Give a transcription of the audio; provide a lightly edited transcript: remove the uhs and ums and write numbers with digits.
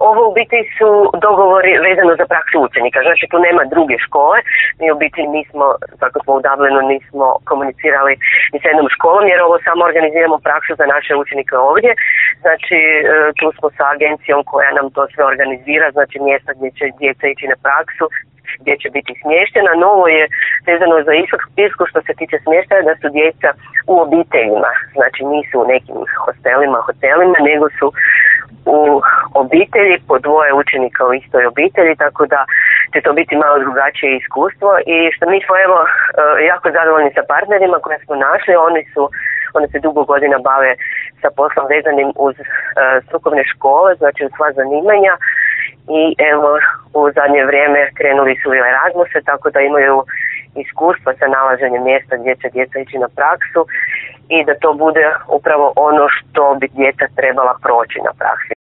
Ovo u biti su dogovori vezano za praksu učenika, znači tu nema druge škole, mi u biti nismo, kako smo u Dublinu, nismo komunicirali ni s jednom školom jer ovo samo organiziramo praksu za naše učenike ovdje, znači tu smo sa agencijom koja nam to sve organizira, znači mjesta gdje će djeca ići na praksu, gdje će biti smještena. Novo je vezano za Irsku što se tiče smještaja da su djeca u obiteljima, znači nisu u nekim hotelima, nego su u obitelji, po dvoje učenika u istoj obitelji, tako da će to biti malo drugačije iskustvo i što mi smo evo jako zadovoljni sa partnerima koje smo našli, oni se dugo godina bave sa poslom vezanim uz strukovne škole, znači uz sva zanimanja i evo u zadnje vrijeme krenuli su i Erasmuse, tako da imaju iskustva sa nalaženjem mjesta gdje će djeca ići na praksu i da to bude upravo ono što bi djeca trebala proći na praksi.